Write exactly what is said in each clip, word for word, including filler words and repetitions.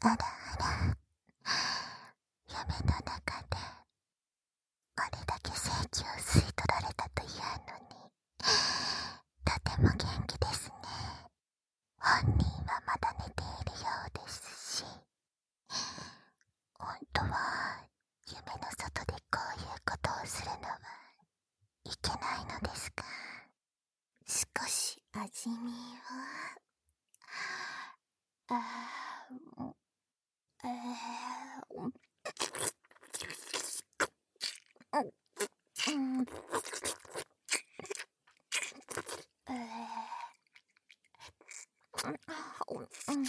あらあら、夢の中であれだけ性器を吸い取られたというのに、とても元気ですね。本人はまだ寝ているようですし、本当は夢の外でこういうことをするのはいけないのですが、少し味見を。あーえーうんうんえーうんうん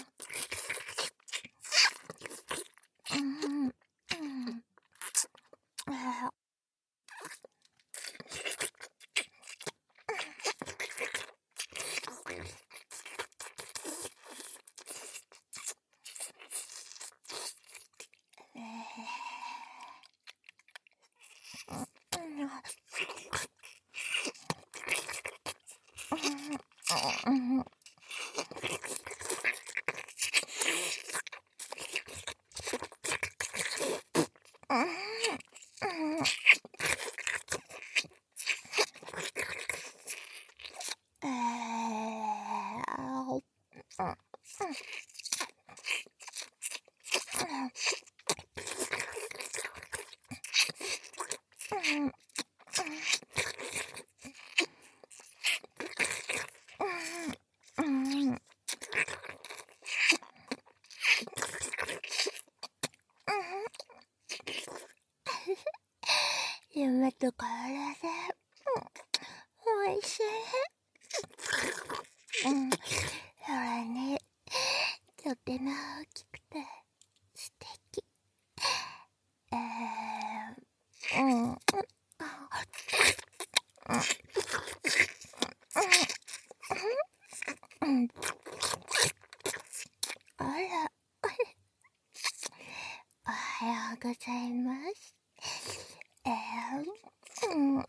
うんうんえーうんえーうん夢と体でおいしい。うん、それにとても大きくて素敵。えー、うん、うん、うん、あら、おはようございます。えー、うん、うん、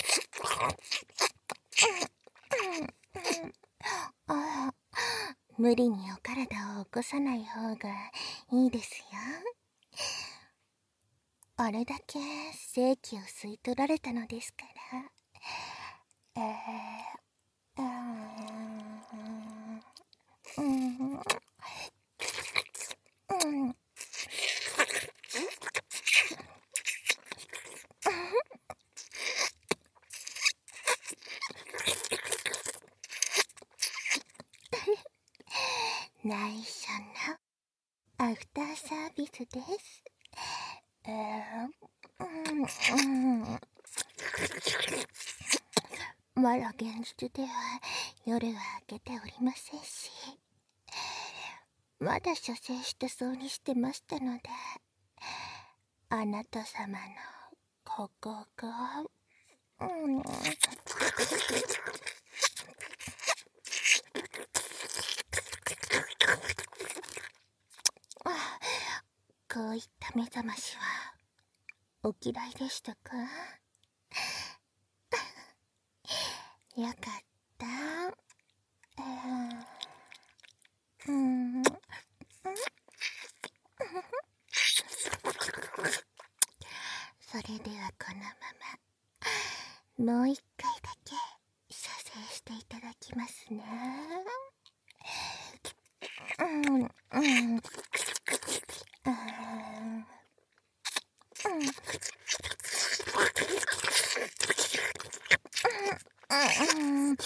あら、無理にお体を起こさない方がいいですよ。あれだけ精気を吸い取られたのですから。えー、うーん、うん、うん、内緒のアフターサービスです。えー、うん、うん、まだ現実では夜は明けておりませんし、まだ射精してそうにしてましたので、あなた様のここが、うん、あ、こういった目覚ましはお嫌いでしたか？よかった。えー、うん、それではこのままもう一回だけ射精していただきますね。うん、うん、うん、うん、うん、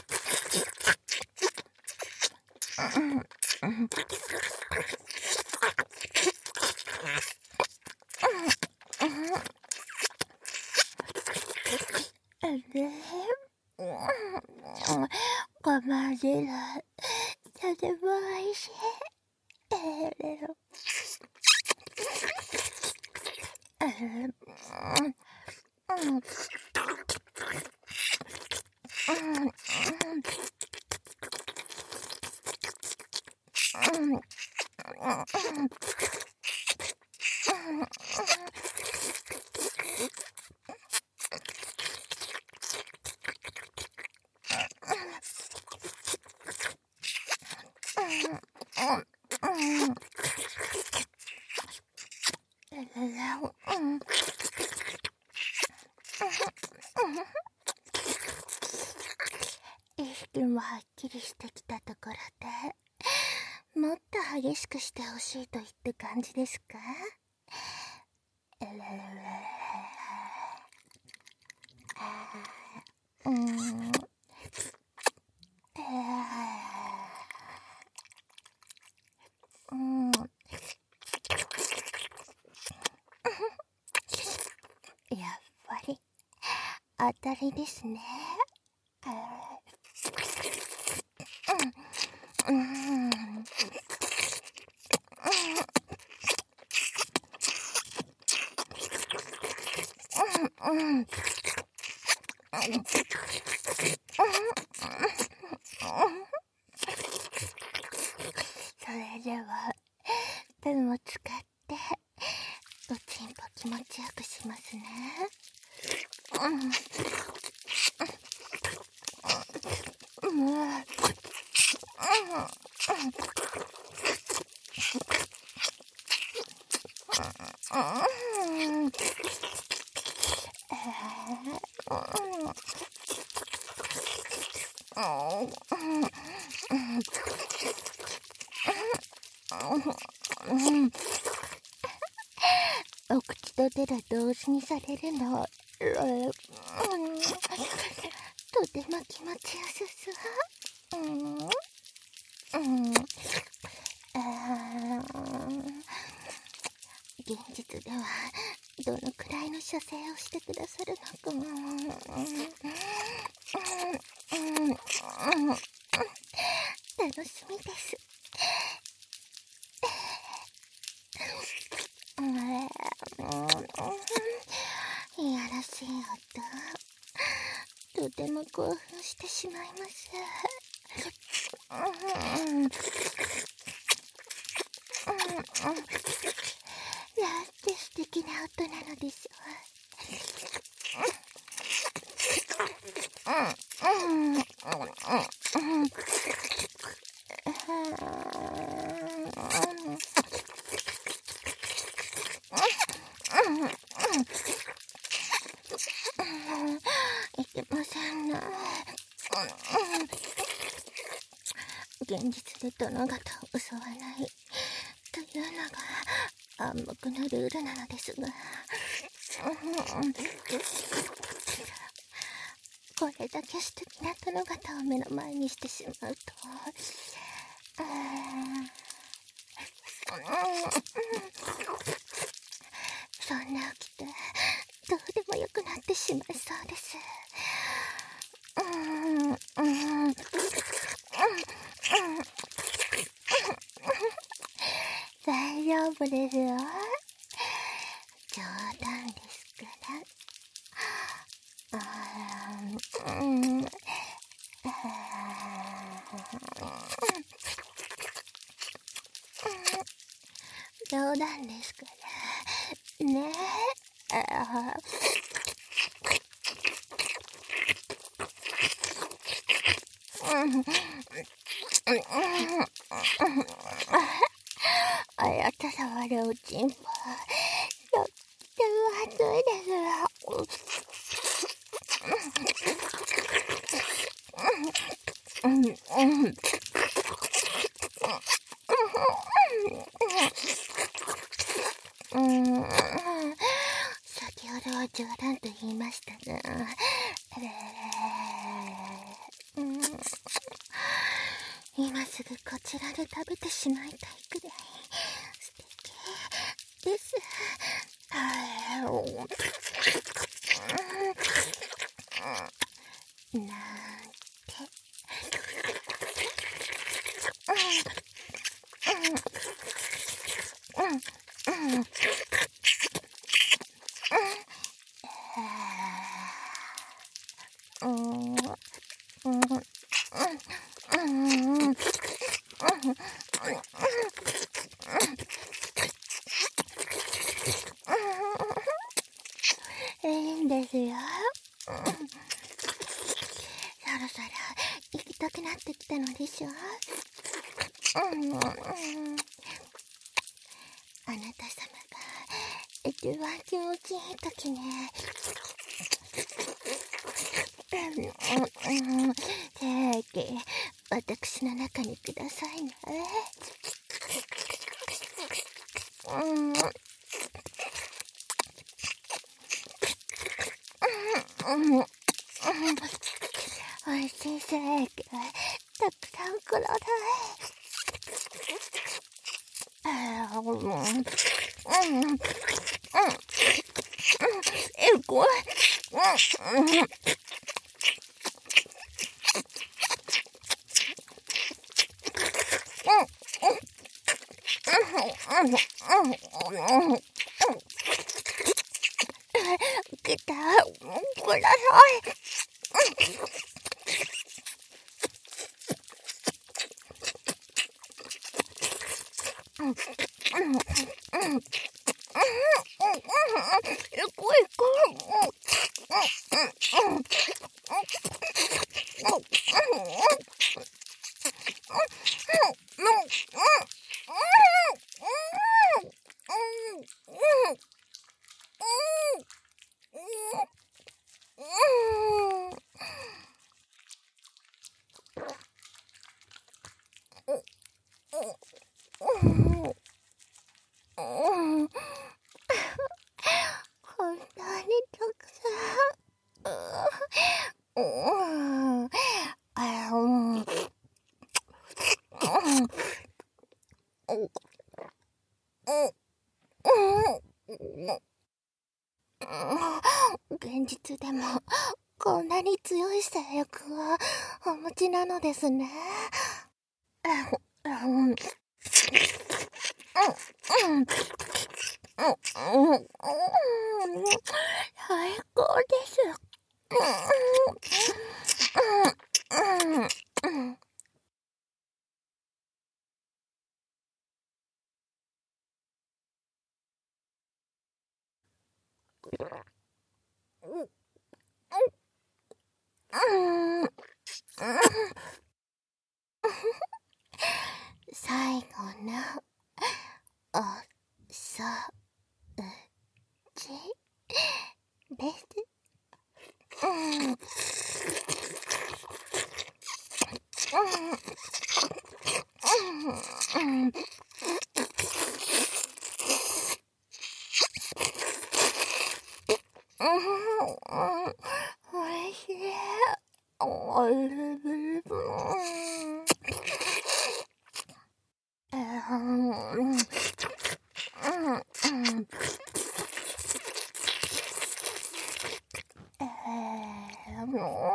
で、ごま汁、とてもおいしい。えー、えー、うん、うん、うん、うん、うん、うん、 意識もはっきりしてきたところで、もっと激しくしてほしいといった感じですか？うーん。うん。やっぱり当たりですね。うん。うん。うん。うん。それではペンを使っておちんぽ気持ちよくしますね。うん。うん。お口と手が同時にされるの、とても気持ちよさそう。うん。うん。現実ではどのくらいの射精をしてくださるのか。楽しみです。いやらしい音、とても興奮してしまいます。なんて素敵な音なのでしょう。いけませんな。現実で殿方を襲わないというのが暗黙のルールなのですが、これだけ素敵な殿方を目の前にしてしまうと、そんな起きてどうでもよくなってしまいそうです。うんうん大丈夫ですよ。冗談ですから。うん、冗談ですからね。あやた触るおちんぽ、とっても熱いですよ。うんうんうん、先ほどは冗談と言いましたが、うん、今すぐこちらで食べてしまいたいくらい素敵です。なんて。いいんですよ。そろそろ行きたくなってきたのでしょ。うんうん、あなた様が一番気持ちいいときね。うんうん、ケーキ、私の中にくださいね。うん、うん、うん、おいしいケーキ、たくさんください。うん、うん、うん、え、これ、うん、うん。来た、ください。うん、うん、うん、うん、行こう行こう。うん、うん、うん、こんなにたくさん。うん、あ、うん、うん、現実でもこんなに強い性欲をお持ちなのですね。うん、うん、うん、うん、最高です。うん、うん、うん。最後のおそちです。うん、うん、うん、うん、おいしい。おいしい。うん、うん、うん、えー、も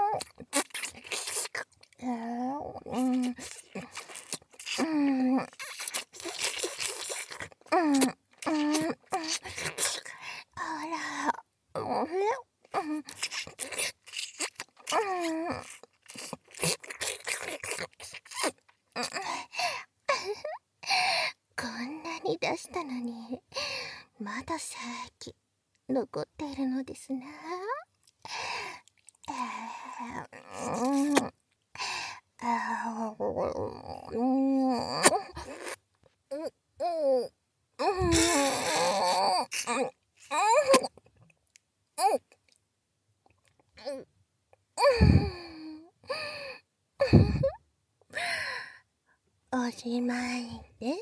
う、えー、うん、うん、うん、うん、うん、あら、おいしい。うん、うん、こんなに出したのにまだ正気残っているのですね。えー、うん、あー、うん、うん、うん、おしまいです。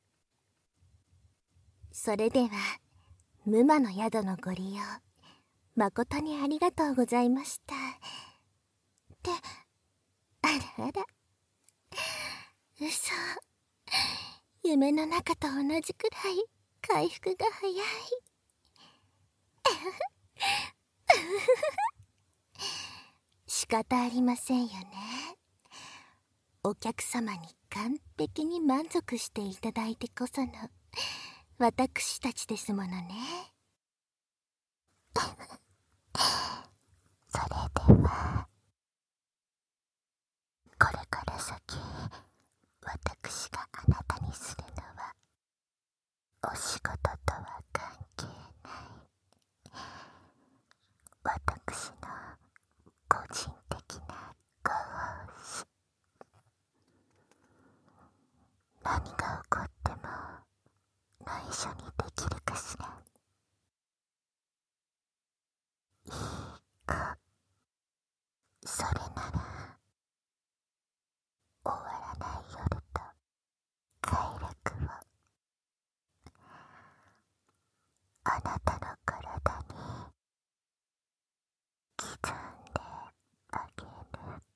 それでは無魔の宿のご利用誠にありがとうございました。って、あらあら、嘘。夢の中と同じくらい回復が早い。仕方ありませんよね。お客様に完璧に満足していただいてこその私たちですものね。それではこれから先私が